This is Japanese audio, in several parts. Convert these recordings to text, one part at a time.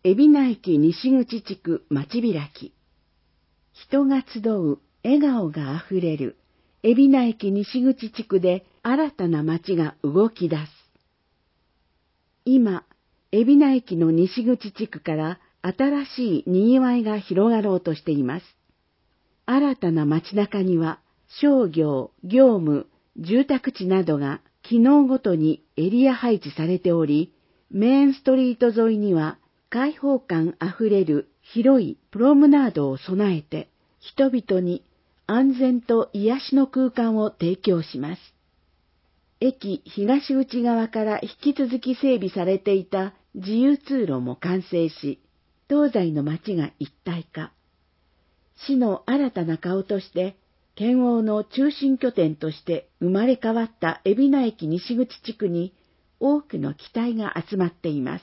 海老名駅西口地区町開き。人が集う、笑顔があふれる、海老名駅西口地区で新たな町が動き出す。今、海老名駅の西口地区から新しい賑わいが広がろうとしています。新たな街中には商業、業務、住宅地などが機能ごとにエリア配置されており、メインストリート沿いには開放感あふれる広いプロムナードを備えて、人々に安全と癒しの空間を提供します。駅東口側から引き続き整備されていた自由通路も完成し、東西の街が一体化。市の新たな顔として、県央の中心拠点として生まれ変わった海老名駅西口地区に多くの期待が集まっています。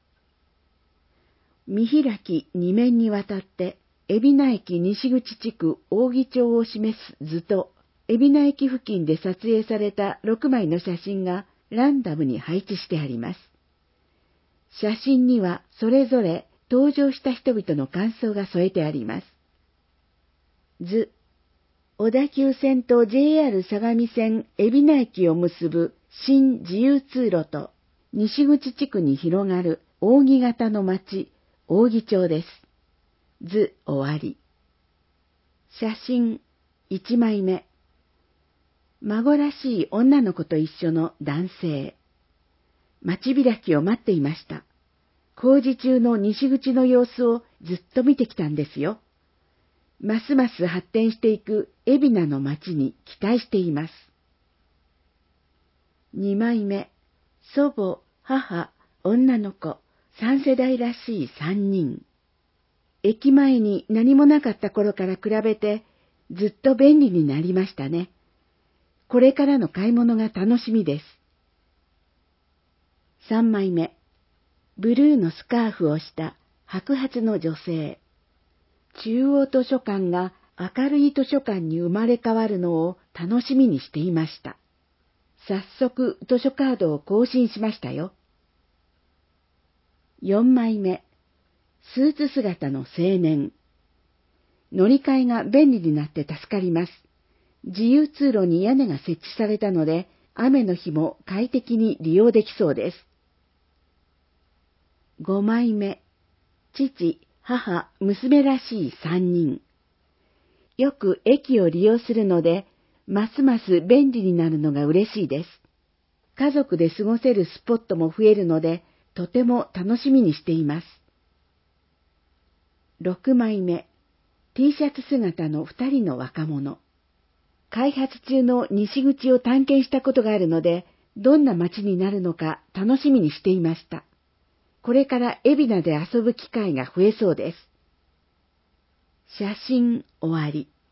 見開き2面にわたって海老名駅西口地区扇町を示す図と、海老名駅付近で撮影された6枚の写真がランダムに配置してあります。写真にはそれぞれ登場した人々の感想が添えてあります。図、小田急線と JR 相模線海老名駅を結ぶ新自由通路と西口地区に広がる扇形の町、扇町です。図終わり。写真1枚目。孫らしい女の子と一緒の男性。町開きを待っていました。工事中の西口の様子をずっと見てきたんですよ。ますます発展していく海老名の町に期待しています。2枚目。祖母、母、女の子、3世代らしい3人。駅前に何もなかった頃から比べてずっと便利になりましたね。これからの買い物が楽しみです。3枚目。ブルーのスカーフをした白髪の女性。中央図書館が明るい図書館に生まれ変わるのを楽しみにしていました。早速図書カードを更新しましたよ。4枚目。スーツ姿の青年。乗り換えが便利になって助かります。自由通路に屋根が設置されたので、雨の日も快適に利用できそうです。5枚目。父、母、娘らしい3人。よく駅を利用するので、ますます便利になるのが嬉しいです。家族で過ごせるスポットも増えるので、とても楽しみにしています。6枚目。T シャツ姿の2人の若者。開発中の西口を探検したことがあるので、どんな街になるのか楽しみにしていました。これから海老名で遊ぶ機会が増えそうです。写真終わり。